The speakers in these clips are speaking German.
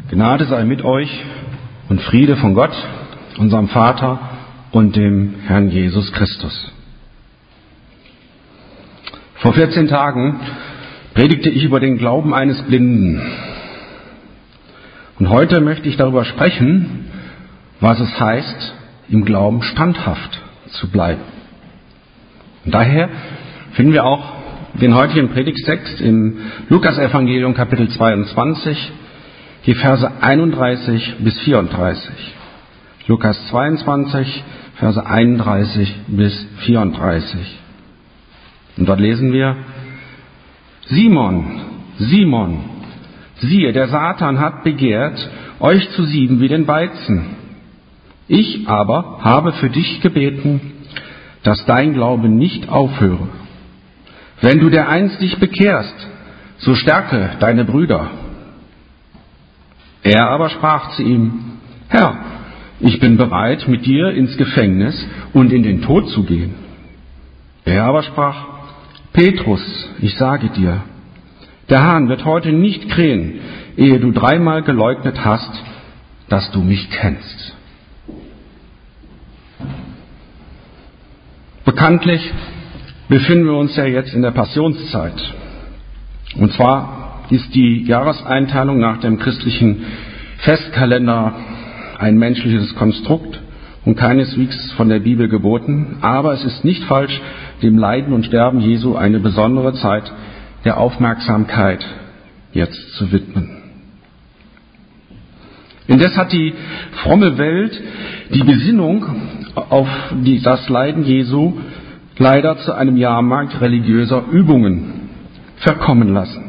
Gnade sei mit euch und Friede von Gott, unserem Vater und dem Herrn Jesus Christus. Vor 14 Tagen predigte ich über den Glauben eines Blinden. Und heute möchte ich darüber sprechen, was es heißt, im Glauben standhaft zu bleiben. Und daher finden wir auch den heutigen Predigttext im Lukas-Evangelium Kapitel 22, die Verse 31 bis 34. Lukas 22, Verse 31 bis 34. Und dort lesen wir: Simon, Simon, siehe, der Satan hat begehrt, euch zu sieben wie den Weizen. Ich aber habe für dich gebeten, dass dein Glaube nicht aufhöre. Wenn du dereinst dich bekehrst, so stärke deine Brüder. Er aber sprach zu ihm: Herr, ich bin bereit, mit dir ins Gefängnis und in den Tod zu gehen. Er aber sprach: Petrus, ich sage dir, der Hahn wird heute nicht krähen, ehe du 3-mal geleugnet hast, dass du mich kennst. Bekanntlich befinden wir uns ja jetzt in der Passionszeit. Und zwar ist die Jahreseinteilung nach dem christlichen Festkalender ein menschliches Konstrukt und keineswegs von der Bibel geboten. Aber es ist nicht falsch, dem Leiden und Sterben Jesu eine besondere Zeit der Aufmerksamkeit jetzt zu widmen. Indes hat die fromme Welt die Besinnung auf das Leiden Jesu leider zu einem Jahrmarkt religiöser Übungen verkommen lassen.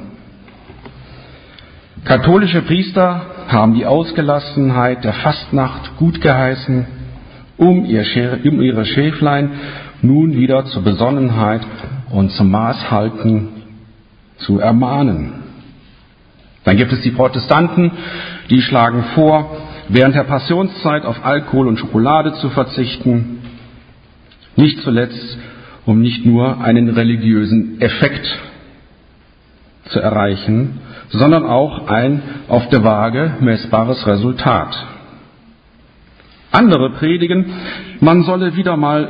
Katholische Priester haben die Ausgelassenheit der Fastnacht gut geheißen, um ihre Schäflein nun wieder zur Besonnenheit und zum Maßhalten zu ermahnen. Dann gibt es die Protestanten, die schlagen vor, während der Passionszeit auf Alkohol und Schokolade zu verzichten, nicht zuletzt, um nicht nur einen religiösen Effekt zu erreichen, sondern auch ein auf der Waage messbares Resultat. Andere predigen, man solle wieder mal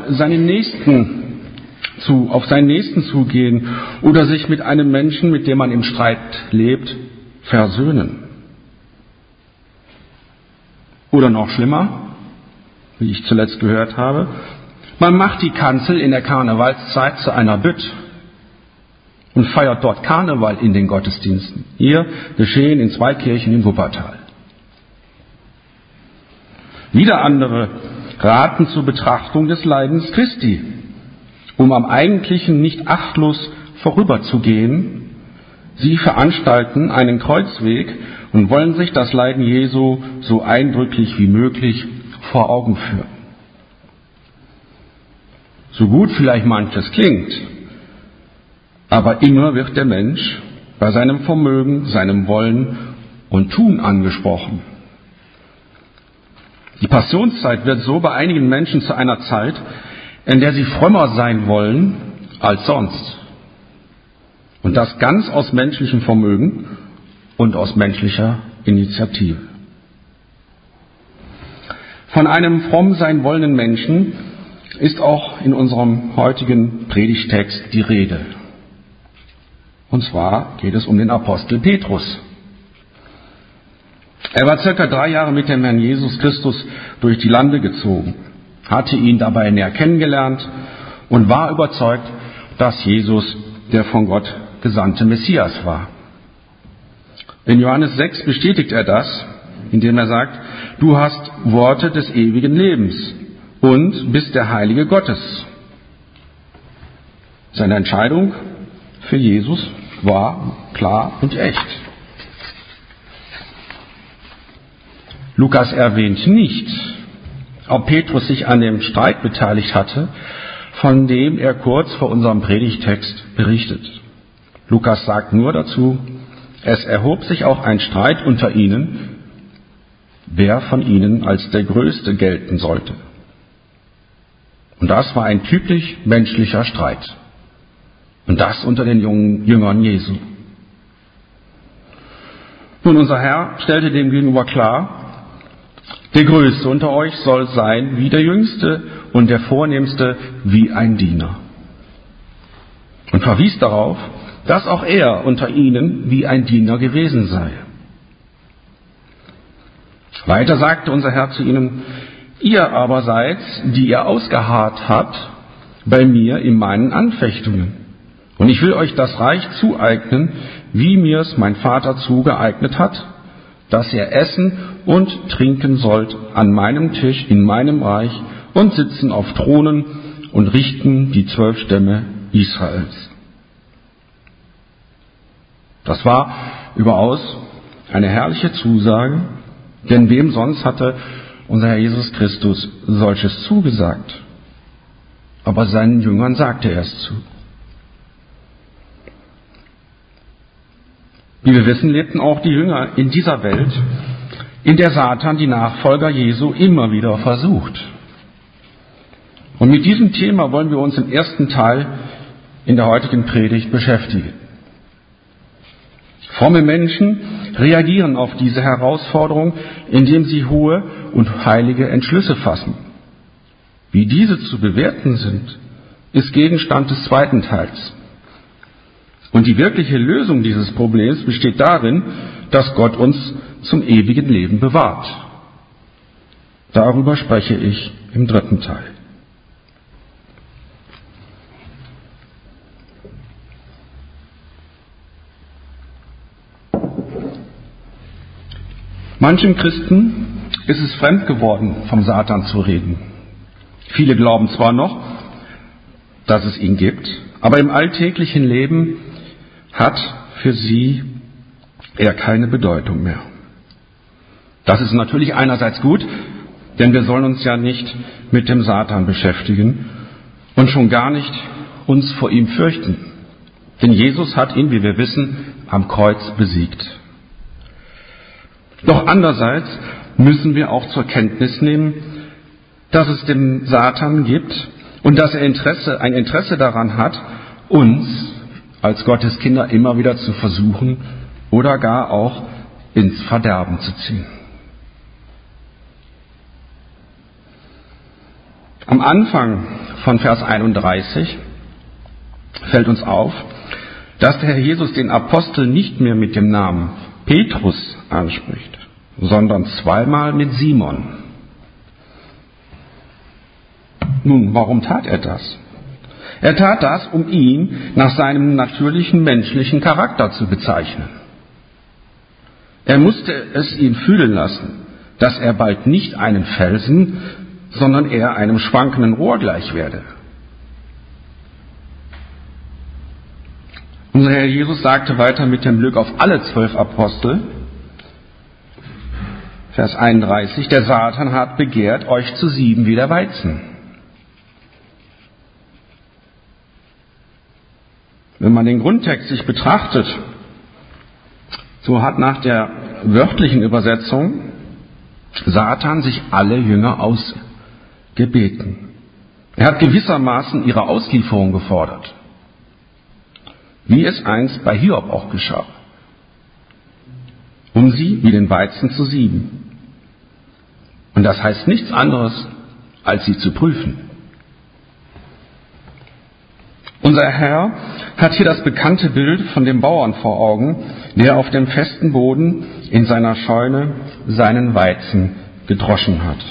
auf seinen Nächsten zugehen oder sich mit einem Menschen, mit dem man im Streit lebt, versöhnen. Oder noch schlimmer, wie ich zuletzt gehört habe, man macht die Kanzel in der Karnevalszeit zu einer Bütt und feiert dort Karneval in den Gottesdiensten. Hier geschehen in 2 Kirchen in Wuppertal. Wieder andere raten zur Betrachtung des Leidens Christi, um am Eigentlichen nicht achtlos vorüberzugehen. Sie veranstalten einen Kreuzweg und wollen sich das Leiden Jesu so eindrücklich wie möglich vor Augen führen. So gut vielleicht manches klingt, aber immer wird der Mensch bei seinem Vermögen, seinem Wollen und Tun angesprochen. Die Passionszeit wird so bei einigen Menschen zu einer Zeit, in der sie frömmer sein wollen als sonst. Und das ganz aus menschlichem Vermögen und aus menschlicher Initiative. Von einem fromm sein wollenden Menschen ist auch in unserem heutigen Predigtext die Rede. Und zwar geht es um den Apostel Petrus. Er war circa 3 Jahre mit dem Herrn Jesus Christus durch die Lande gezogen, hatte ihn dabei näher kennengelernt und war überzeugt, dass Jesus der von Gott gesandte Messias war. In Johannes 6 bestätigt er das, indem er sagt: Du hast Worte des ewigen Lebens und bist der Heilige Gottes. Seine Entscheidung für Jesus war klar und echt. Lukas erwähnt nicht, ob Petrus sich an dem Streit beteiligt hatte, von dem er kurz vor unserem Predigtext berichtet. Lukas sagt nur dazu: Es erhob sich auch ein Streit unter ihnen, wer von ihnen als der Größte gelten sollte. Und das war ein typisch menschlicher Streit. Und das unter den Jüngern Jesu. Nun, unser Herr stellte dem gegenüber klar, der Größte unter euch soll sein wie der Jüngste und der Vornehmste wie ein Diener. Und verwies darauf, dass auch er unter ihnen wie ein Diener gewesen sei. Weiter sagte unser Herr zu ihnen, ihr aber seid, die ihr ausgeharrt habt, bei mir in meinen Anfechtungen. Und ich will euch das Reich zueignen, wie mir es mein Vater zugeeignet hat, dass ihr essen und trinken sollt an meinem Tisch in meinem Reich und sitzen auf Thronen und richten die 12 Stämme Israels. Das war überaus eine herrliche Zusage, denn wem sonst hatte unser Herr Jesus Christus solches zugesagt? Aber seinen Jüngern sagte er es zu. Wie wir wissen, lebten auch die Jünger in dieser Welt, in der Satan die Nachfolger Jesu immer wieder versucht. Und mit diesem Thema wollen wir uns im ersten Teil in der heutigen Predigt beschäftigen. Fromme Menschen reagieren auf diese Herausforderung, indem sie hohe und heilige Entschlüsse fassen. Wie diese zu bewerten sind, ist Gegenstand des zweiten Teils. Und die wirkliche Lösung dieses Problems besteht darin, dass Gott uns zum ewigen Leben bewahrt. Darüber spreche ich im dritten Teil. Manchen Christen ist es fremd geworden, vom Satan zu reden. Viele glauben zwar noch, dass es ihn gibt, aber im alltäglichen Leben hat für sie er keine Bedeutung mehr. Das ist natürlich einerseits gut, denn wir sollen uns ja nicht mit dem Satan beschäftigen und schon gar nicht uns vor ihm fürchten. Denn Jesus hat ihn, wie wir wissen, am Kreuz besiegt. Doch andererseits müssen wir auch zur Kenntnis nehmen, dass es den Satan gibt und dass er ein Interesse daran hat, uns als Gottes Kinder immer wieder zu versuchen oder gar auch ins Verderben zu ziehen. Am Anfang von Vers 31 fällt uns auf, dass der Herr Jesus den Apostel nicht mehr mit dem Namen Petrus anspricht, sondern zweimal mit Simon. Nun, warum tat er das? Er tat das, um ihn nach seinem natürlichen menschlichen Charakter zu bezeichnen. Er musste es ihn fühlen lassen, dass er bald nicht einen Felsen, sondern eher einem schwankenden Rohr gleich werde. Unser Herr Jesus sagte weiter mit dem Blick auf alle 12 Apostel, Vers 31, der Satan hat begehrt, euch zu sieben wie der Weizen. Wenn man den Grundtext sich betrachtet, so hat nach der wörtlichen Übersetzung Satan sich alle Jünger ausgebeten. Er hat gewissermaßen ihre Auslieferung gefordert, wie es einst bei Hiob auch geschah, um sie wie den Weizen zu sieben. Und das heißt nichts anderes, als sie zu prüfen. Unser Herr hat hier das bekannte Bild von dem Bauern vor Augen, der auf dem festen Boden in seiner Scheune seinen Weizen gedroschen hat.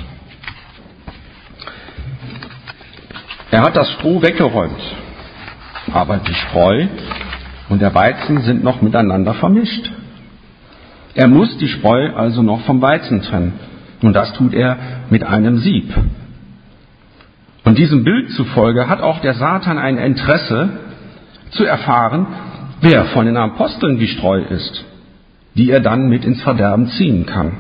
Er hat das Stroh weggeräumt, aber die Spreu und der Weizen sind noch miteinander vermischt. Er muss die Spreu also noch vom Weizen trennen, und das tut er mit einem Sieb. Und diesem Bild zufolge hat auch der Satan ein Interesse zu erfahren, wer von den Aposteln die Spreu ist, die er dann mit ins Verderben ziehen kann.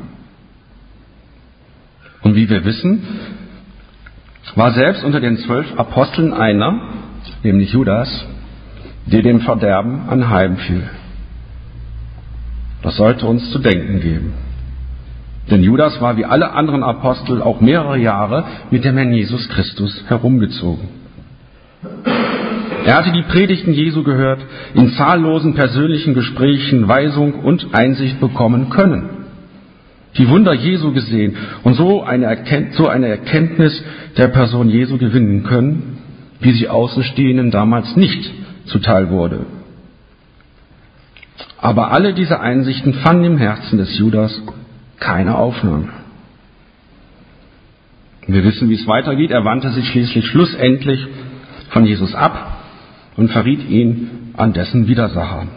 Und wie wir wissen, war selbst unter den 12 Aposteln einer, nämlich Judas, der dem Verderben anheimfiel. Das sollte uns zu denken geben. Denn Judas war wie alle anderen Apostel auch mehrere Jahre mit dem Herrn Jesus Christus herumgezogen. Er hatte die Predigten Jesu gehört, in zahllosen persönlichen Gesprächen Weisung und Einsicht bekommen können, die Wunder Jesu gesehen und so eine Erkenntnis der Person Jesu gewinnen können, wie sie Außenstehenden damals nicht zuteil wurde. Aber alle diese Einsichten fanden im Herzen des Judas keine Aufnahme. Wir wissen, wie es weitergeht. Er wandte sich schließlich schlussendlich von Jesus ab und verriet ihn an dessen Widersacher.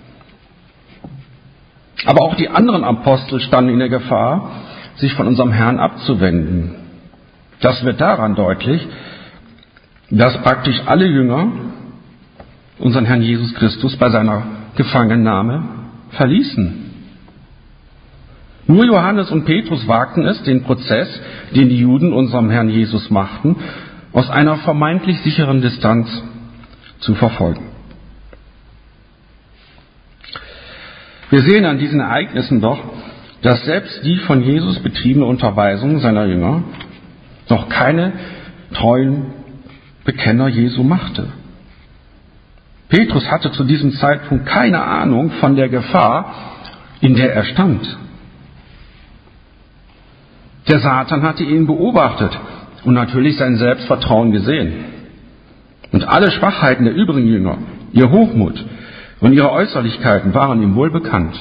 Aber auch die anderen Apostel standen in der Gefahr, sich von unserem Herrn abzuwenden. Das wird daran deutlich, dass praktisch alle Jünger unseren Herrn Jesus Christus bei seiner Gefangennahme verließen. Nur Johannes und Petrus wagten es, den Prozess, den die Juden unserem Herrn Jesus machten, aus einer vermeintlich sicheren Distanz zu verfolgen. Wir sehen an diesen Ereignissen doch, dass selbst die von Jesus betriebene Unterweisung seiner Jünger noch keine treuen Bekenner Jesu machte. Petrus hatte zu diesem Zeitpunkt keine Ahnung von der Gefahr, in der er stand. Der Satan hatte ihn beobachtet und natürlich sein Selbstvertrauen gesehen. Und alle Schwachheiten der übrigen Jünger, ihr Hochmut und ihre Äußerlichkeiten waren ihm wohl bekannt.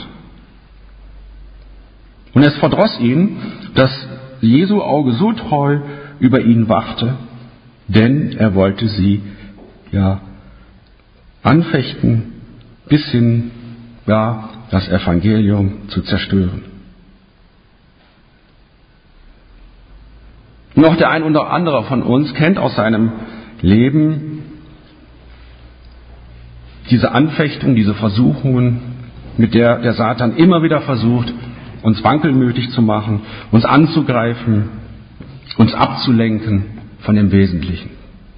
Und es verdross ihn, dass Jesu Auge so treu über ihn wachte, denn er wollte sie anfechten, bis hin das Evangelium zu zerstören. Noch der ein oder andere von uns kennt aus seinem Leben diese Anfechtung, diese Versuchungen, mit der der Satan immer wieder versucht, uns wankelmütig zu machen, uns anzugreifen, uns abzulenken von dem Wesentlichen.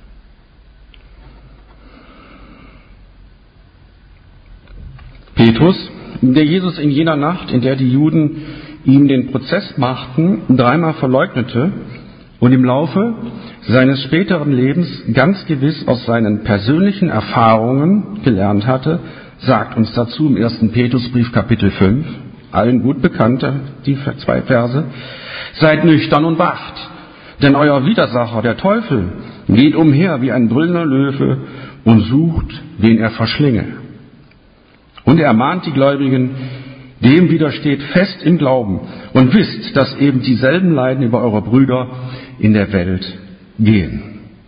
Petrus, der Jesus in jener Nacht, in der die Juden ihm den Prozess machten, dreimal verleugnete und im Laufe seines späteren Lebens ganz gewiss aus seinen persönlichen Erfahrungen gelernt hatte, sagt uns dazu im 1. Petrusbrief Kapitel 5, allen gut bekannt, die 2 Verse: Seid nüchtern und wacht, denn euer Widersacher, der Teufel, geht umher wie ein brüllender Löwe und sucht, wen er verschlinge. Und er mahnt die Gläubigen, dem widersteht fest im Glauben und wisst, dass eben dieselben Leiden über eure Brüder in der Welt gehen.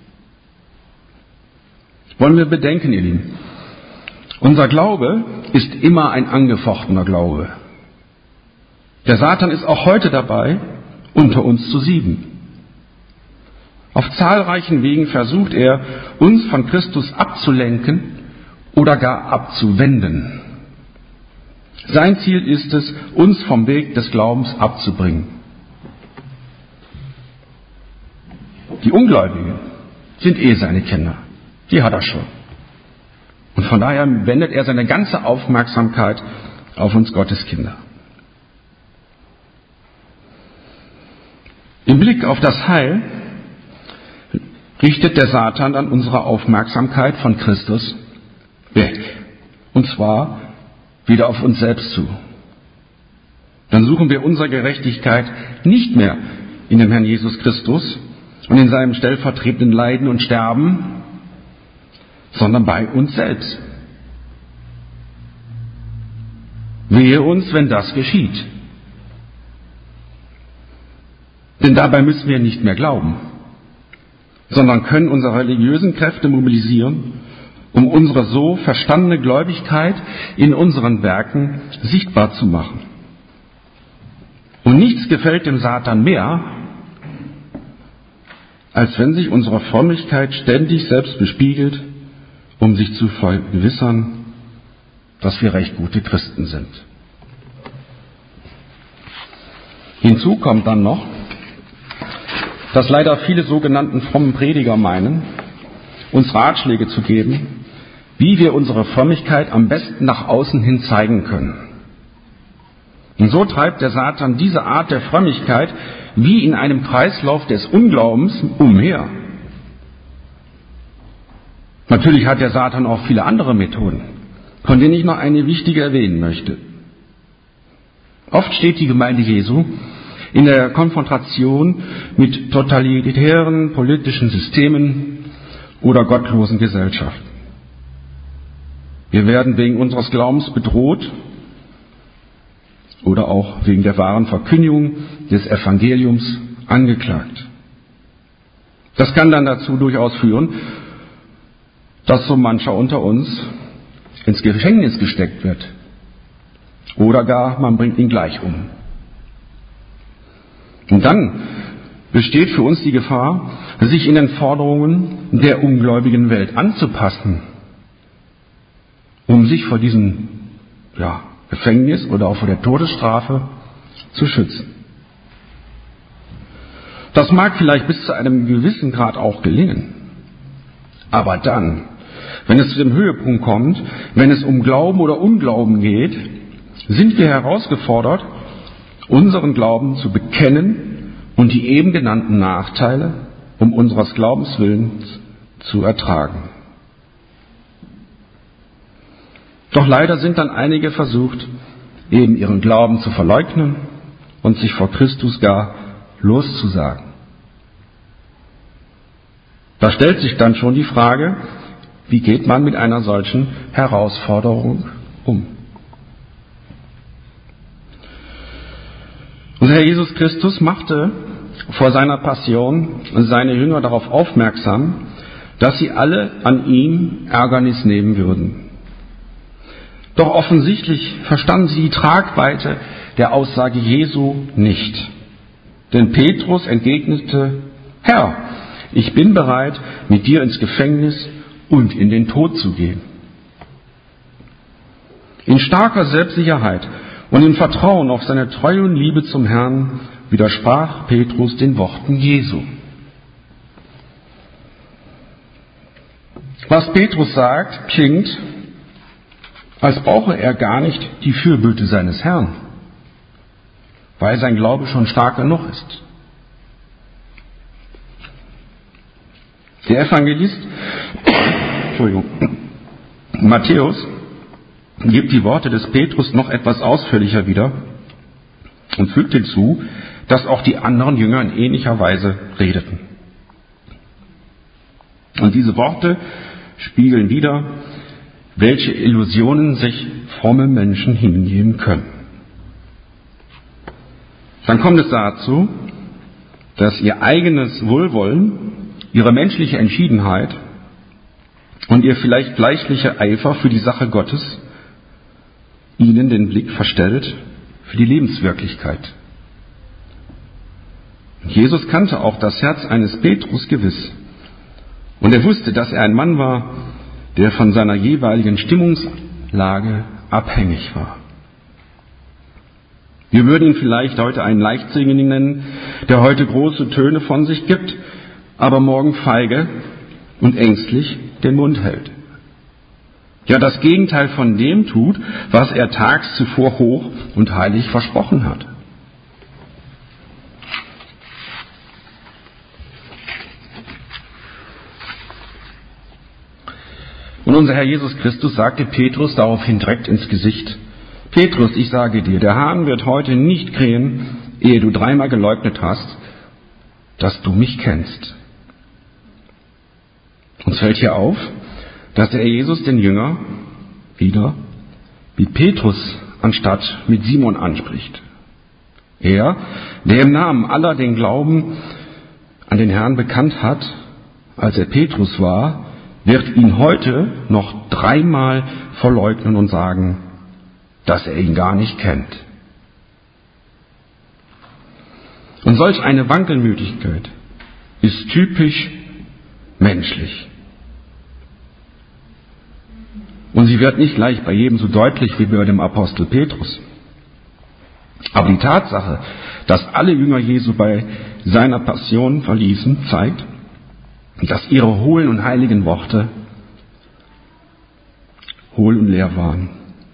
Wollen wir bedenken, ihr Lieben, unser Glaube ist immer ein angefochtener Glaube. Der Satan ist auch heute dabei, unter uns zu siegen. Auf zahlreichen Wegen versucht er, uns von Christus abzulenken oder gar abzuwenden. Sein Ziel ist es, uns vom Weg des Glaubens abzubringen. Die Ungläubigen sind seine Kinder. Die hat er schon. Und von daher wendet er seine ganze Aufmerksamkeit auf uns Gotteskinder. Im Blick auf das Heil richtet der Satan dann unsere Aufmerksamkeit von Christus weg. Und zwar wieder auf uns selbst zu. Dann suchen wir unsere Gerechtigkeit nicht mehr in dem Herrn Jesus Christus und in seinem stellvertretenden Leiden und Sterben, sondern bei uns selbst. Wehe uns, wenn das geschieht. Denn dabei müssen wir nicht mehr glauben, sondern können unsere religiösen Kräfte mobilisieren, um unsere so verstandene Gläubigkeit in unseren Werken sichtbar zu machen. Und nichts gefällt dem Satan mehr, als wenn sich unsere Frömmigkeit ständig selbst bespiegelt, um sich zu vergewissern, dass wir recht gute Christen sind. Hinzu kommt dann noch, dass leider viele sogenannten frommen Prediger meinen, uns Ratschläge zu geben, wie wir unsere Frömmigkeit am besten nach außen hin zeigen können. Und so treibt der Satan diese Art der Frömmigkeit wie in einem Kreislauf des Unglaubens umher. Natürlich hat der Satan auch viele andere Methoden, von denen ich noch eine wichtige erwähnen möchte. Oft steht die Gemeinde Jesu in der Konfrontation mit totalitären politischen Systemen oder gottlosen Gesellschaften. Wir werden wegen unseres Glaubens bedroht oder auch wegen der wahren Verkündigung des Evangeliums angeklagt. Das kann dann dazu durchaus führen, dass so mancher unter uns ins Gefängnis gesteckt wird. Oder gar, man bringt ihn gleich um. Und dann besteht für uns die Gefahr, sich in den Forderungen der ungläubigen Welt anzupassen, um sich vor diesem Gefängnis oder auch vor der Todesstrafe zu schützen. Das mag vielleicht bis zu einem gewissen Grad auch gelingen. Aber dann, wenn es zu dem Höhepunkt kommt, wenn es um Glauben oder Unglauben geht, sind wir herausgefordert, unseren Glauben zu bekennen und die eben genannten Nachteile um unseres Glaubens willen zu ertragen. Doch leider sind dann einige versucht, eben ihren Glauben zu verleugnen und sich vor Christus gar loszusagen. Da stellt sich dann schon die Frage, wie geht man mit einer solchen Herausforderung um? Unser Herr Jesus Christus machte vor seiner Passion seine Jünger darauf aufmerksam, dass sie alle an ihm Ärgernis nehmen würden. Doch offensichtlich verstanden sie die Tragweite der Aussage Jesu nicht. Denn Petrus entgegnete: Herr, ich bin bereit, mit dir ins Gefängnis und in den Tod zu gehen. In starker Selbstsicherheit und im Vertrauen auf seine Treue und Liebe zum Herrn widersprach Petrus den Worten Jesu. Was Petrus sagt, klingt, als brauche er gar nicht die Fürbitte seines Herrn, weil sein Glaube schon stark genug ist. Der Evangelist Matthäus gibt die Worte des Petrus noch etwas ausführlicher wieder und fügt hinzu, dass auch die anderen Jünger in ähnlicher Weise redeten. Und diese Worte spiegeln wider, welche Illusionen sich fromme Menschen hingeben können. Dann kommt es dazu, dass ihr eigenes Wohlwollen, ihre menschliche Entschiedenheit und ihr vielleicht gleichlicher Eifer für die Sache Gottes ihnen den Blick verstellt für die Lebenswirklichkeit. Jesus kannte auch das Herz eines Petrus gewiss. Und er wusste, dass er ein Mann war, der von seiner jeweiligen Stimmungslage abhängig war. Wir würden ihn vielleicht heute einen Leichtsinnigen nennen, der heute große Töne von sich gibt, aber morgen feige und ängstlich den Mund hält. Ja, das Gegenteil von dem tut, was er tags zuvor hoch und heilig versprochen hat. Und unser Herr Jesus Christus sagte Petrus daraufhin direkt ins Gesicht: Petrus, ich sage dir, der Hahn wird heute nicht krähen, ehe du 3-mal geleugnet hast, dass du mich kennst. Uns fällt hier auf, dass der Herr Jesus den Jünger wieder mit Petrus anstatt mit Simon anspricht. Er, der im Namen aller den Glauben an den Herrn bekannt hat, als er Petrus war, wird ihn heute noch 3-mal verleugnen und sagen, dass er ihn gar nicht kennt. Und solch eine Wankelmütigkeit ist typisch menschlich. Und sie wird nicht gleich bei jedem so deutlich wie bei dem Apostel Petrus. Aber die Tatsache, dass alle Jünger Jesu bei seiner Passion verließen, zeigt, dass ihre hohlen und heiligen Worte hohl und leer waren.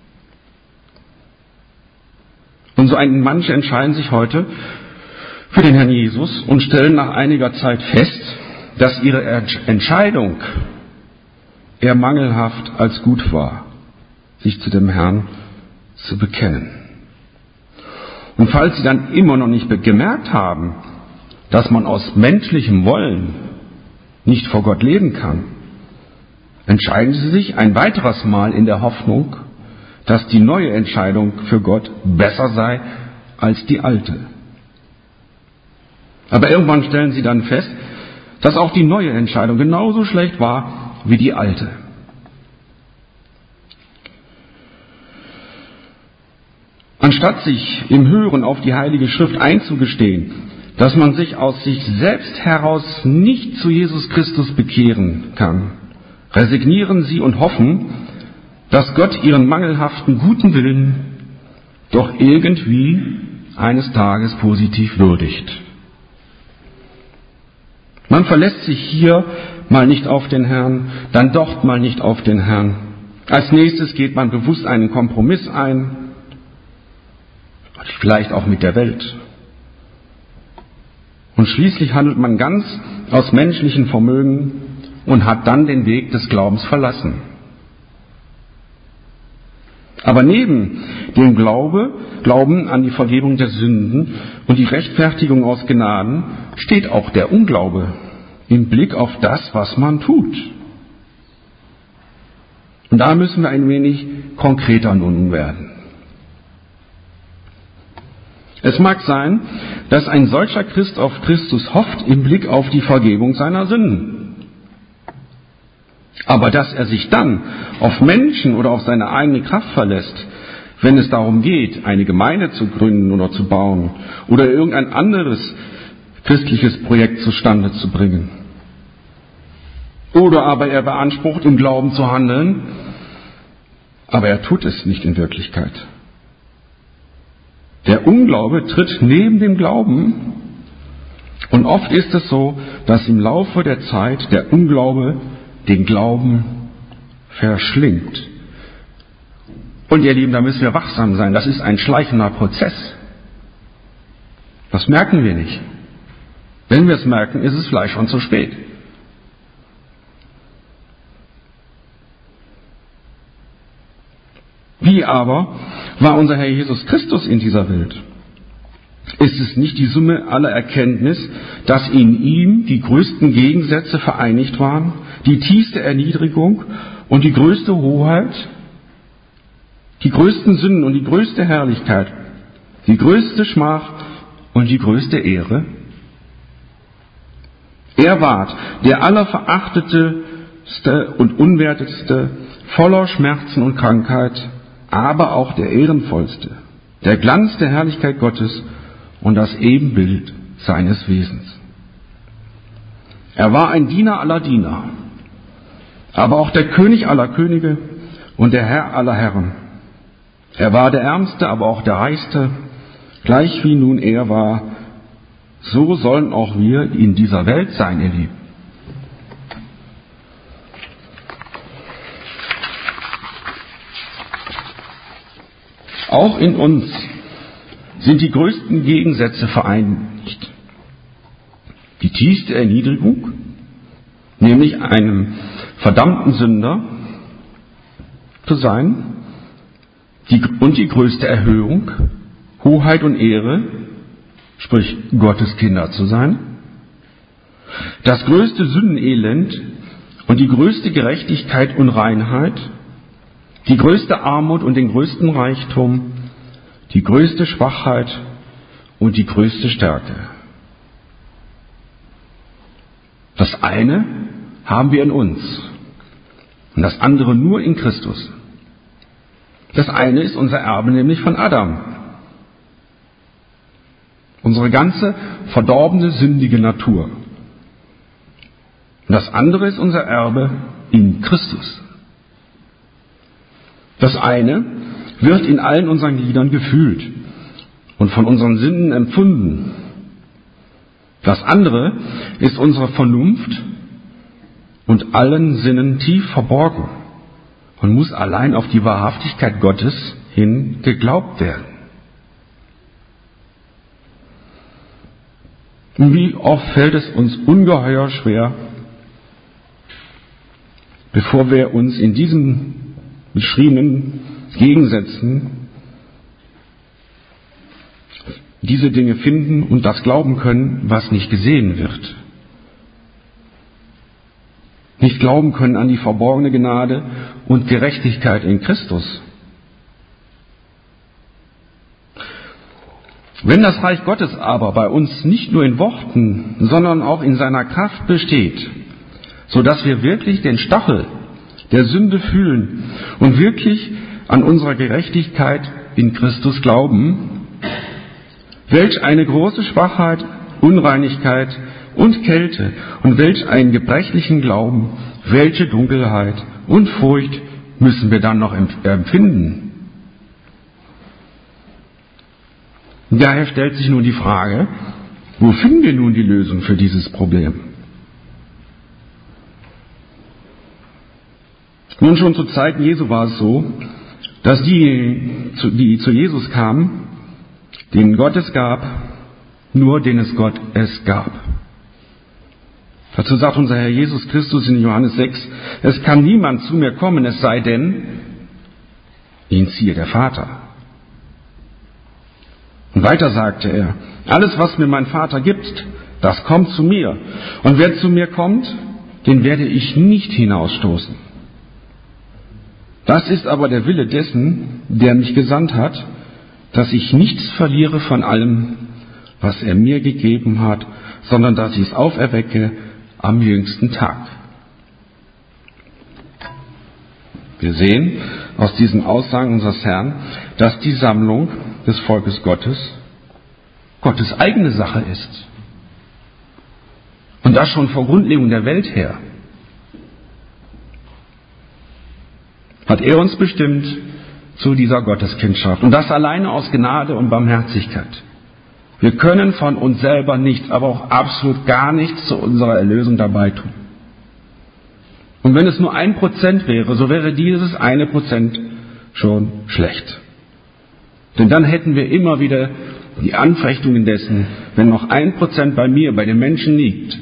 Und so manche entscheiden sich heute für den Herrn Jesus und stellen nach einiger Zeit fest, dass ihre Entscheidung eher mangelhaft als gut war, sich zu dem Herrn zu bekennen. Und falls Sie dann immer noch nicht gemerkt haben, dass man aus menschlichem Wollen nicht vor Gott leben kann, entscheiden Sie sich ein weiteres Mal in der Hoffnung, dass die neue Entscheidung für Gott besser sei als die alte. Aber irgendwann stellen Sie dann fest, dass auch die neue Entscheidung genauso schlecht war wie die alte. Anstatt sich im Hören auf die Heilige Schrift einzugestehen, dass man sich aus sich selbst heraus nicht zu Jesus Christus bekehren kann, resignieren Sie und hoffen, dass Gott Ihren mangelhaften guten Willen doch irgendwie eines Tages positiv würdigt. Man verlässt sich hier mal nicht auf den Herrn, dann dort mal nicht auf den Herrn. Als nächstes geht man bewusst einen Kompromiss ein, vielleicht auch mit der Welt. Und schließlich handelt man ganz aus menschlichem Vermögen und hat dann den Weg des Glaubens verlassen. Aber neben dem Glauben an die Vergebung der Sünden und die Rechtfertigung aus Gnaden steht auch der Unglaube im Blick auf das, was man tut. Und da müssen wir ein wenig konkreter nun werden. Es mag sein, dass ein solcher Christ auf Christus hofft im Blick auf die Vergebung seiner Sünden. Aber dass er sich dann auf Menschen oder auf seine eigene Kraft verlässt, wenn es darum geht, eine Gemeinde zu gründen oder zu bauen oder irgendein anderes christliches Projekt zustande zu bringen. Oder aber er beansprucht, im Glauben zu handeln, aber er tut es nicht in Wirklichkeit. Der Unglaube tritt neben dem Glauben und oft ist es so, dass im Laufe der Zeit der Unglaube den Glauben verschlingt. Und ihr Lieben, da müssen wir wachsam sein. Das ist ein schleichender Prozess. Das merken wir nicht. Wenn wir es merken, ist es vielleicht schon zu spät. Wie aber war unser Herr Jesus Christus in dieser Welt? Ist es nicht die Summe aller Erkenntnis, dass in ihm die größten Gegensätze vereinigt waren, die tiefste Erniedrigung und die größte Hoheit, die größten Sünden und die größte Herrlichkeit, die größte Schmach und die größte Ehre? Er ward der allerverachteteste und unwertetste, voller Schmerzen und Krankheit, aber auch der ehrenvollste, der Glanz der Herrlichkeit Gottes und das Ebenbild seines Wesens. Er war ein Diener aller Diener, aber auch der König aller Könige und der Herr aller Herren. Er war der Ärmste, aber auch der Reichste, gleich wie nun er war, so sollen auch wir in dieser Welt sein, ihr Lieben. Auch in uns sind die größten Gegensätze vereinigt. Die tiefste Erniedrigung, nämlich einem verdammten Sünder zu sein, und die größte Erhöhung, Hoheit und Ehre, sprich Gottes Kinder zu sein, das größte Sündenelend und die größte Gerechtigkeit und Reinheit, die größte Armut und den größten Reichtum, die größte Schwachheit und die größte Stärke. Das eine haben wir in uns und das andere nur in Christus. Das eine ist unser Erbe, nämlich von Adam. Unsere ganze verdorbene, sündige Natur. Und das andere ist unser Erbe in Christus. Das eine wird in allen unseren Gliedern gefühlt und von unseren Sinnen empfunden. Das andere ist unsere Vernunft und allen Sinnen tief verborgen und muss allein auf die Wahrhaftigkeit Gottes hin geglaubt werden. Und wie oft fällt es uns ungeheuer schwer, bevor wir uns in diesen beschriebenen Gegensätzen diese Dinge finden und das glauben können, was nicht gesehen wird. Nicht glauben können an die verborgene Gnade und Gerechtigkeit in Christus. Wenn das Reich Gottes aber bei uns nicht nur in Worten, sondern auch in seiner Kraft besteht, so dass wir wirklich den Stachel der Sünde fühlen und wirklich an unsere Gerechtigkeit in Christus glauben, welch eine große Schwachheit, Unreinigkeit und Kälte und welch einen gebrechlichen Glauben, welche Dunkelheit und Furcht müssen wir dann noch empfinden. Daher stellt sich nun die Frage, wo finden wir nun die Lösung für dieses Problem? Nun schon zu Zeiten Jesu war es so, dass die zu Jesus kamen, denen Gott es gab, nur denen es Gott es gab. Dazu sagt unser Herr Jesus Christus in Johannes 6, es kann niemand zu mir kommen, es sei denn, ihn ziehe der Vater. Und weiter sagte er, alles, was mir mein Vater gibt, das kommt zu mir. Und wer zu mir kommt, den werde ich nicht hinausstoßen. Das ist aber der Wille dessen, der mich gesandt hat, dass ich nichts verliere von allem, was er mir gegeben hat, sondern dass ich es auferwecke am jüngsten Tag. Wir sehen aus diesen Aussagen unseres Herrn, dass die Sammlung des Volkes Gottes Gottes eigene Sache ist. Und das schon vor Grundlegung der Welt her. Hat er uns bestimmt zu dieser Gotteskindschaft. Und das alleine aus Gnade und Barmherzigkeit. Wir können von uns selber nichts, aber auch absolut gar nichts zu unserer Erlösung dabei tun. Und wenn es nur 1% wäre, so wäre dieses 1% schon schlecht. Denn dann hätten wir immer wieder die Anfechtungen dessen, wenn noch 1% bei mir, bei den Menschen liegt.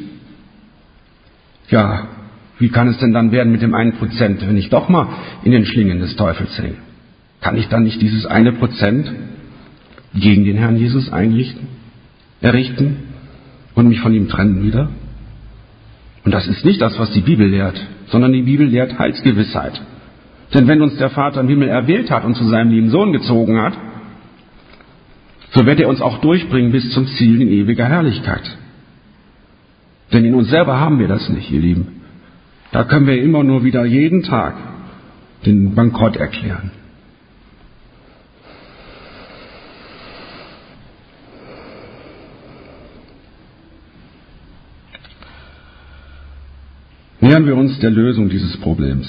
Ja, wie kann es denn dann werden mit dem 1%, wenn ich doch mal in den Schlingen des Teufels hänge? Kann ich dann nicht dieses 1% gegen den Herrn Jesus errichten und mich von ihm trennen wieder? Und das ist nicht das, was die Bibel lehrt, sondern die Bibel lehrt Heilsgewissheit. Denn wenn uns der Vater im Himmel erwählt hat und zu seinem lieben Sohn gezogen hat, so wird er uns auch durchbringen bis zum Ziel in ewiger Herrlichkeit. Denn in uns selber haben wir das nicht, ihr Lieben. Da können wir immer nur wieder jeden Tag den Bankrott erklären. Nähern wir uns der Lösung dieses Problems.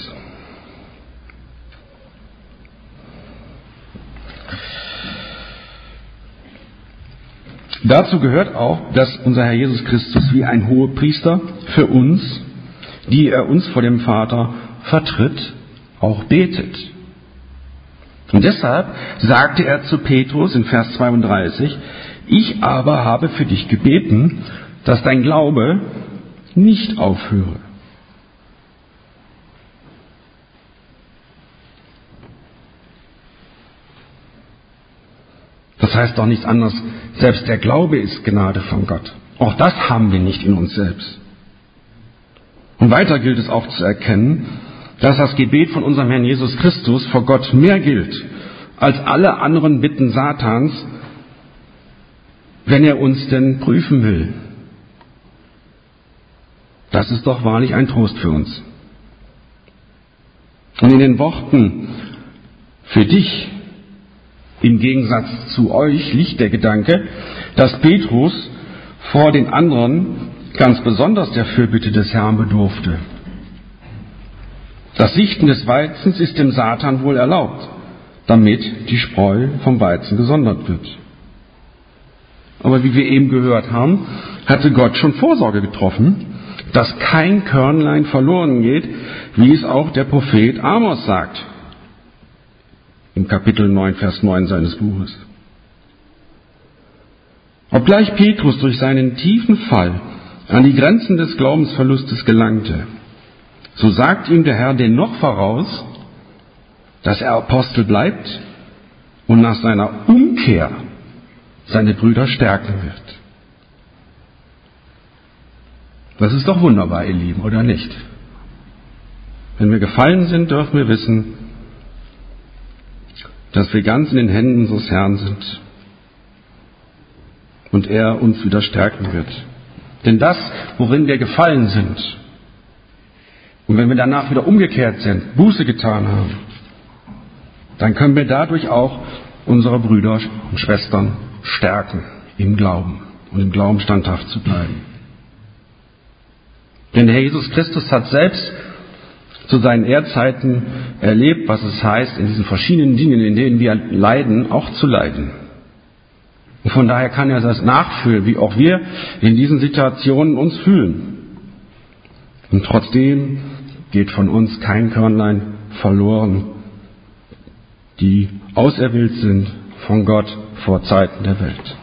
Dazu gehört auch, dass unser Herr Jesus Christus wie ein Hohepriester für uns, die er uns vor dem Vater vertritt, auch betet. Und deshalb sagte er zu Petrus in Vers 32, ich aber habe für dich gebeten, dass dein Glaube nicht aufhöre. Das heißt doch nichts anderes, selbst der Glaube ist Gnade von Gott. Auch das haben wir nicht in uns selbst. Und weiter gilt es auch zu erkennen, dass das Gebet von unserem Herrn Jesus Christus vor Gott mehr gilt als alle anderen Bitten Satans, wenn er uns denn prüfen will. Das ist doch wahrlich ein Trost für uns. Und in den Worten für dich im Gegensatz zu euch liegt der Gedanke, dass Petrus vor den anderen ganz besonders der Fürbitte des Herrn bedurfte. Das Sichten des Weizens ist dem Satan wohl erlaubt, damit die Spreu vom Weizen gesondert wird. Aber wie wir eben gehört haben, hatte Gott schon Vorsorge getroffen, dass kein Körnlein verloren geht, wie es auch der Prophet Amos sagt. Im Kapitel 9, Vers 9 seines Buches. Obgleich Petrus durch seinen tiefen Fall an die Grenzen des Glaubensverlustes gelangte, So sagt ihm der Herr dennoch voraus, dass er Apostel bleibt und nach seiner Umkehr seine Brüder stärken wird. Das ist doch wunderbar, ihr Lieben, oder nicht? Wenn wir gefallen sind, dürfen wir wissen, dass wir ganz in den Händen unseres Herrn sind und er uns wieder stärken wird. Denn das, worin wir gefallen sind, und wenn wir danach wieder umgekehrt sind, Buße getan haben, dann können wir dadurch auch unsere Brüder und Schwestern stärken im Glauben und im Glauben standhaft zu bleiben. Denn der Jesus Christus hat selbst zu seinen Ehrzeiten erlebt, was es heißt, in diesen verschiedenen Dingen, in denen wir leiden, auch zu leiden. Und von daher kann er das nachfühlen, wie auch wir in diesen Situationen uns fühlen. Und trotzdem geht von uns kein Körnlein verloren, die auserwählt sind von Gott vor Zeiten der Welt.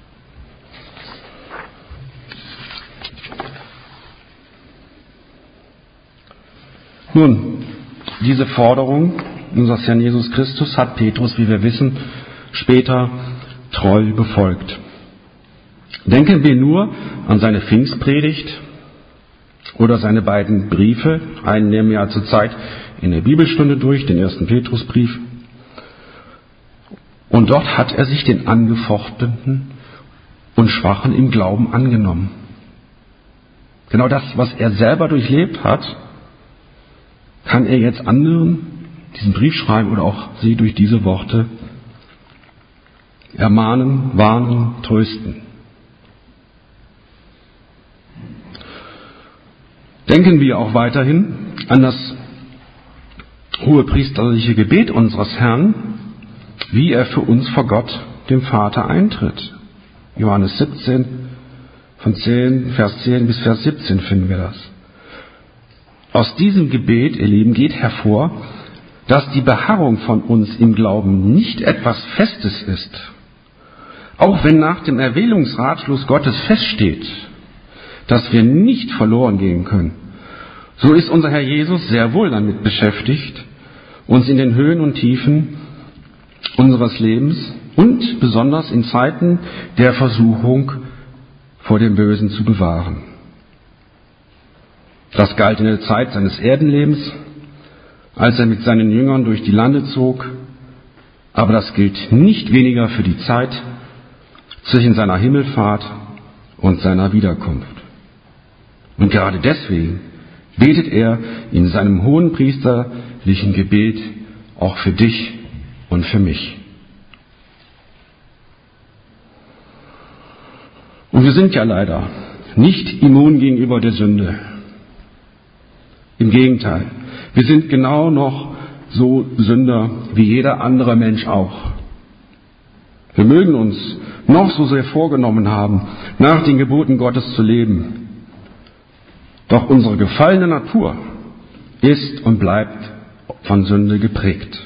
Nun, diese Forderung unseres Herrn Jesus Christus hat Petrus, wie wir wissen, später treu befolgt. Denken wir nur an seine Pfingstpredigt oder seine beiden Briefe. Einen nehmen wir ja zurzeit in der Bibelstunde durch, den 1. Petrusbrief. Und dort hat er sich den Angefochtenen und Schwachen im Glauben angenommen. Genau das, was er selber durchlebt hat, kann er jetzt anderen diesen Brief schreiben oder auch sie durch diese Worte ermahnen, warnen, trösten. Denken wir auch weiterhin an das hohepriesterliche Gebet unseres Herrn, wie er für uns vor Gott, dem Vater, eintritt. Johannes 17, von Vers 10 bis Vers 17 finden wir das. Aus diesem Gebet, ihr Lieben, geht hervor, dass die Beharrung von uns im Glauben nicht etwas Festes ist. Auch wenn nach dem Erwählungsratschluss Gottes feststeht, dass wir nicht verloren gehen können, so ist unser Herr Jesus sehr wohl damit beschäftigt, uns in den Höhen und Tiefen unseres Lebens und besonders in Zeiten der Versuchung vor dem Bösen zu bewahren. Das galt in der Zeit seines Erdenlebens, als er mit seinen Jüngern durch die Lande zog, aber das gilt nicht weniger für die Zeit zwischen seiner Himmelfahrt und seiner Wiederkunft. Und gerade deswegen betet er in seinem hohenpriesterlichen Gebet auch für dich und für mich. Und wir sind ja leider nicht immun gegenüber der Sünde. Im Gegenteil, wir sind genau noch so Sünder wie jeder andere Mensch auch. Wir mögen uns noch so sehr vorgenommen haben, nach den Geboten Gottes zu leben. Doch unsere gefallene Natur ist und bleibt von Sünde geprägt.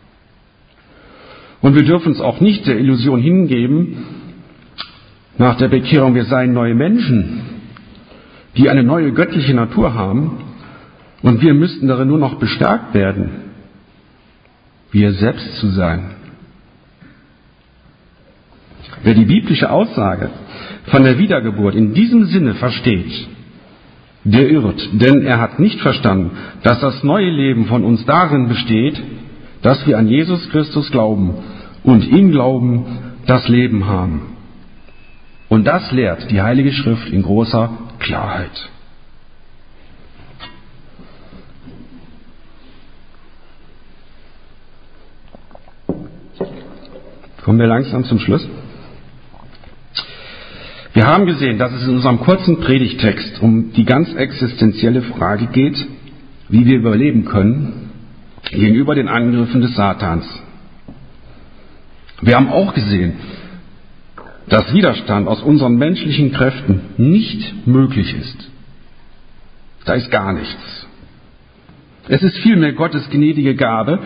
Und wir dürfen uns auch nicht der Illusion hingeben, nach der Bekehrung, wir seien neue Menschen, die eine neue göttliche Natur haben, und wir müssten darin nur noch bestärkt werden, wir selbst zu sein. Wer die biblische Aussage von der Wiedergeburt in diesem Sinne versteht, der irrt, denn er hat nicht verstanden, dass das neue Leben von uns darin besteht, dass wir an Jesus Christus glauben und im Glauben das Leben haben. Und das lehrt die Heilige Schrift in großer Klarheit. Kommen wir langsam zum Schluss. Wir haben gesehen, dass es in unserem kurzen Predigtext um die ganz existenzielle Frage geht, wie wir überleben können gegenüber den Angriffen des Satans. Wir haben auch gesehen, dass Widerstand aus unseren menschlichen Kräften nicht möglich ist. Da ist gar nichts. Es ist vielmehr Gottes gnädige Gabe,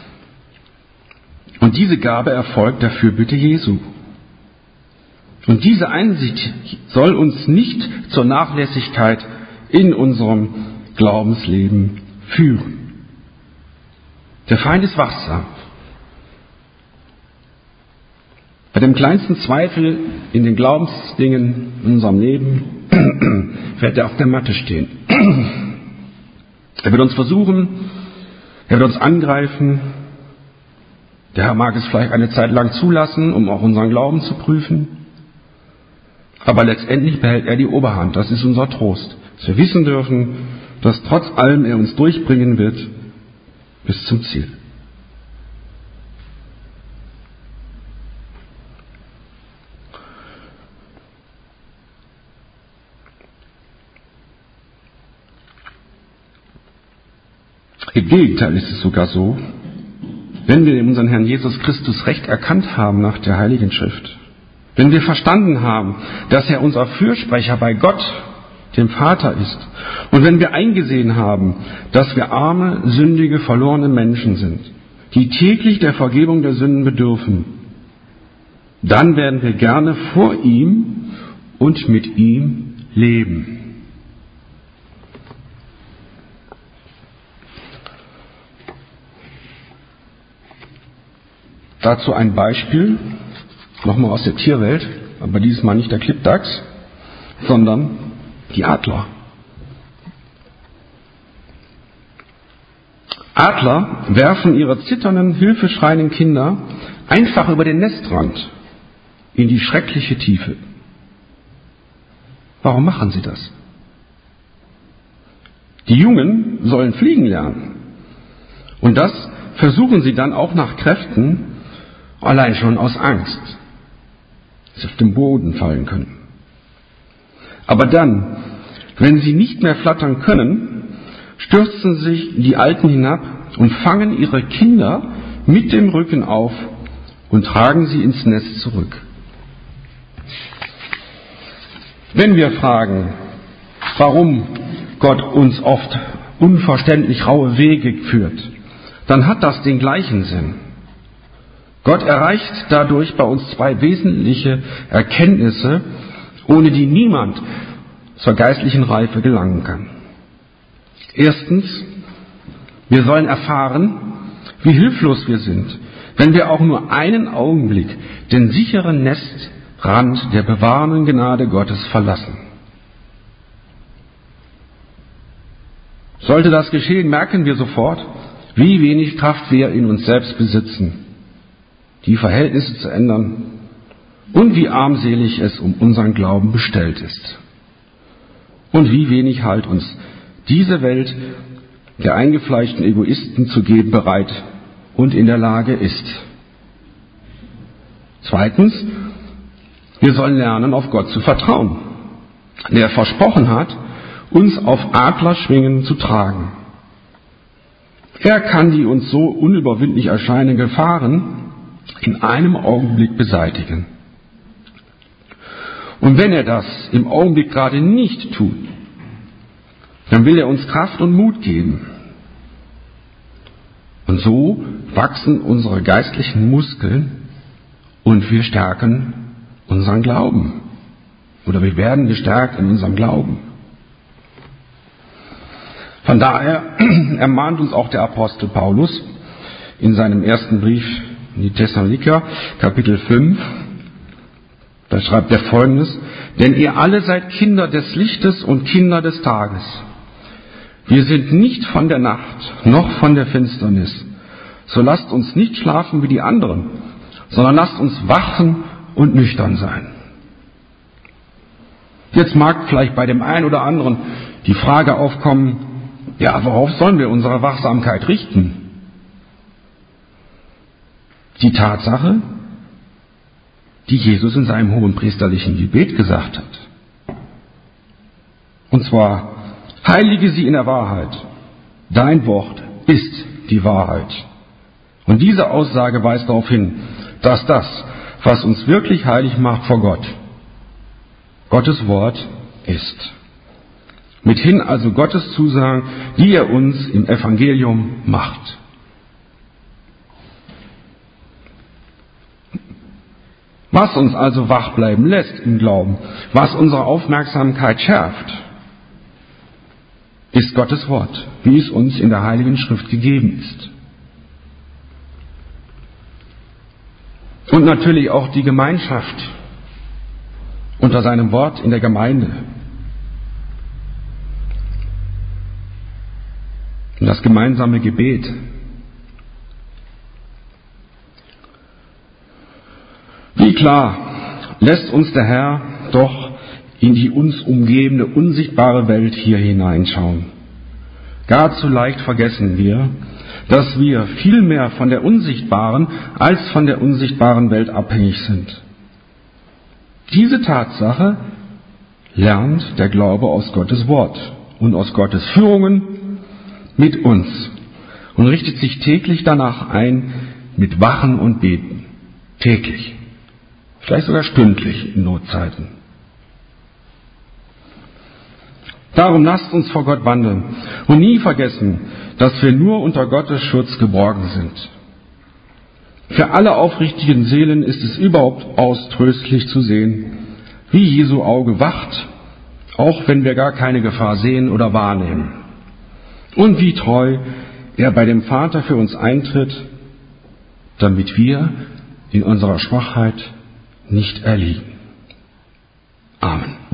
und diese Gabe erfolgt der Fürbitte Jesu. Und diese Einsicht soll uns nicht zur Nachlässigkeit in unserem Glaubensleben führen. Der Feind ist wachsam. Bei dem kleinsten Zweifel in den Glaubensdingen in unserem Leben wird er auf der Matte stehen. Er wird uns versuchen, er wird uns angreifen. Der Herr mag es vielleicht eine Zeit lang zulassen, um auch unseren Glauben zu prüfen. Aber letztendlich behält er die Oberhand. Das ist unser Trost. Dass wir wissen dürfen, dass trotz allem er uns durchbringen wird bis zum Ziel. Im Gegenteil ist es sogar so, wenn wir unseren Herrn Jesus Christus recht erkannt haben nach der Heiligen Schrift, wenn wir verstanden haben, dass er unser Fürsprecher bei Gott, dem Vater, ist, und wenn wir eingesehen haben, dass wir arme, sündige, verlorene Menschen sind, die täglich der Vergebung der Sünden bedürfen, dann werden wir gerne vor ihm und mit ihm leben. Dazu ein Beispiel, nochmal aus der Tierwelt, aber dieses Mal nicht der Klippdachs, sondern die Adler. Adler werfen ihre zitternden, hilfeschreienden Kinder einfach über den Nestrand in die schreckliche Tiefe. Warum machen sie das? Die Jungen sollen fliegen lernen. Und das versuchen sie dann auch nach Kräften, allein schon aus Angst, dass sie auf den Boden fallen können. Aber dann, wenn sie nicht mehr flattern können, stürzen sich die Alten hinab und fangen ihre Kinder mit dem Rücken auf und tragen sie ins Nest zurück. Wenn wir fragen, warum Gott uns oft unverständlich raue Wege führt, dann hat das den gleichen Sinn. Gott erreicht dadurch bei uns zwei wesentliche Erkenntnisse, ohne die niemand zur geistlichen Reife gelangen kann. Erstens, wir sollen erfahren, wie hilflos wir sind, wenn wir auch nur einen Augenblick den sicheren Nestrand der bewahrenden Gnade Gottes verlassen. Sollte das geschehen, merken wir sofort, wie wenig Kraft wir in uns selbst besitzen, die Verhältnisse zu ändern und wie armselig es um unseren Glauben bestellt ist. Und wie wenig Halt uns diese Welt der eingefleischten Egoisten zu geben bereit und in der Lage ist. Zweitens, wir sollen lernen, auf Gott zu vertrauen, der versprochen hat, uns auf Adlerschwingen zu tragen. Er kann die uns so unüberwindlich erscheinenden Gefahren in einem Augenblick beseitigen. Und wenn er das im Augenblick gerade nicht tut, dann will er uns Kraft und Mut geben. Und so wachsen unsere geistlichen Muskeln und wir stärken unseren Glauben. Oder wir werden gestärkt in unserem Glauben. Von daher ermahnt uns auch der Apostel Paulus in seinem ersten Brief in die Thessaloniker, Kapitel 5, da schreibt er Folgendes: Denn ihr alle seid Kinder des Lichtes und Kinder des Tages. Wir sind nicht von der Nacht, noch von der Finsternis. So lasst uns nicht schlafen wie die anderen, sondern lasst uns wachen und nüchtern sein. Jetzt mag vielleicht bei dem einen oder anderen die Frage aufkommen, ja, worauf sollen wir unsere Wachsamkeit richten? Die Tatsache, die Jesus in seinem hohenpriesterlichen Gebet gesagt hat. Und zwar, heilige sie in der Wahrheit. Dein Wort ist die Wahrheit. Und diese Aussage weist darauf hin, dass das, was uns wirklich heilig macht vor Gott, Gottes Wort ist. Mithin also Gottes Zusagen, die er uns im Evangelium macht. Was uns also wach bleiben lässt im Glauben, was unsere Aufmerksamkeit schärft, ist Gottes Wort, wie es uns in der Heiligen Schrift gegeben ist. Und natürlich auch die Gemeinschaft unter seinem Wort in der Gemeinde. Und das gemeinsame Gebet. Wie klar lässt uns der Herr doch in die uns umgebende, unsichtbare Welt hier hineinschauen. Gar zu leicht vergessen wir, dass wir viel mehr von der unsichtbaren als von der unsichtbaren Welt abhängig sind. Diese Tatsache lernt der Glaube aus Gottes Wort und aus Gottes Führungen mit uns und richtet sich täglich danach ein mit Wachen und Beten. Täglich. Vielleicht sogar stündlich in Notzeiten. Darum lasst uns vor Gott wandeln und nie vergessen, dass wir nur unter Gottes Schutz geborgen sind. Für alle aufrichtigen Seelen ist es überaus tröstlich zu sehen, wie Jesu Auge wacht, auch wenn wir gar keine Gefahr sehen oder wahrnehmen. Und wie treu er bei dem Vater für uns eintritt, damit wir in unserer Schwachheit nicht erliegen. Amen.